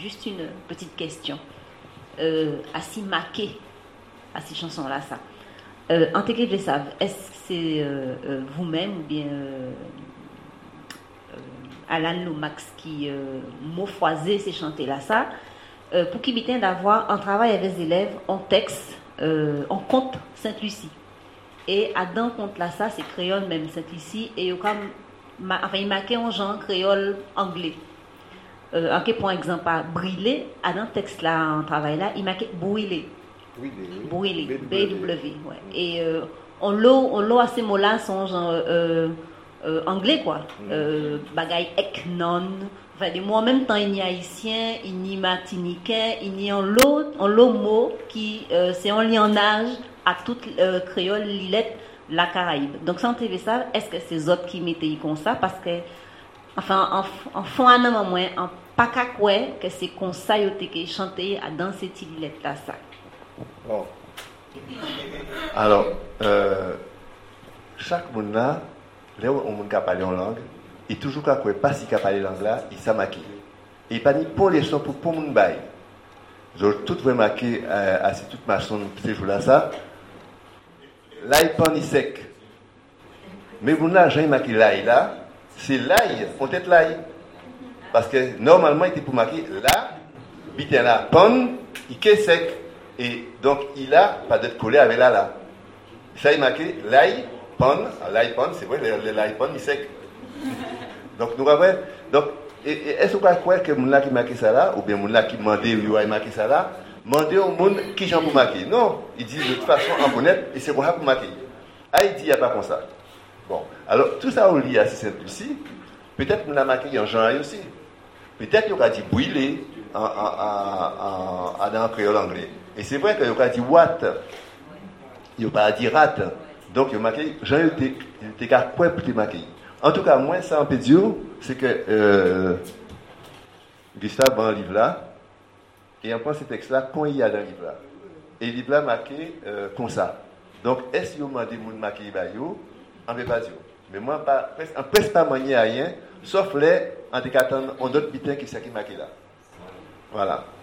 juste une petite question. À s'y marquer, à ces chansons-là, ça. En tant que savent, est-ce que c'est vous-même ou bien Alan Lomax qui m'offroisait ces chants-là, ça, pour qu'il m'ait d'avoir un travail avec les élèves en texte, en conte Sainte-Lucie. Et à dans compte là, ça, c'est créole même Sainte-Lucie, et il marquait en genre créole anglais. En pour exemple, à brûler, à dans texte là, en travail là, il marquait brûler. Brûler, BW, ouais. Et on l'a à ces mots-là sont genre anglais quoi. Bagaille ek non. Enfin, des mots en même temps, il y a haïtien, il y a martiniquais, il y a un lot mot qui c'est en lienage à toute créole, l'îlette, la Caraïbe. Donc, sans TV ça, est-ce que c'est autres qui mettaient comme ça? Parce que, enfin, en fond, un moment moins, en pas qu'à quoi que c'est comme ça qui chanté à dans cette îlette là ça. Bon. Alors, chaque monde là, là où on peut parler en langue, et toujours quand on pas si parler langue là, il s'amaquille. Et pas ni pour les sons pour mon bail. J'ai tout vraiment marqué à toute ma son ces jours là ça. L'ail pan ni sec. Mais vous n'avez jamais marqué l'ail là, c'est l'ail, on tête l'ail. Parce que normalement il était pour marquer là, bitin là, pan, il est sec. Et donc il a pas d'être collé avec là. Ça il marqué l'ail pan, c'est vrai, l'ail pan il sec. Donc nous avons donc est-ce qu'on croit que mon là qui marqué ça là ou bien mon là qui demandé lui a marqué ça là, demander au monde qui j'en pour marquer. Non, il dit de toute façon en connaître et c'est quoi pour marquer. Ah il dit il y a pas comme ça. Bon, alors tout ça on lit à Sainte-Lucie, peut-être on a marqué en genre aussi. Peut-être il a dit brûler dans créole anglais. Et c'est vrai qu'il a dit what, il n'a pas dit rat. Donc il a marqué Jean il était qu'à quoi pour te marquer. En tout cas, moi, ça, on peut dire, c'est que Gustave a un livre là, et on prend ce texte-là, quand il y a dans le livre là. Et le livre là marqué comme ça. Donc, est-ce que vous demandez de marquer on ne peut pas dire. Mais moi, on ne presse pas manier à rien, sauf les, en tout cas, on d'autres bitins qui sont marqués là. Voilà.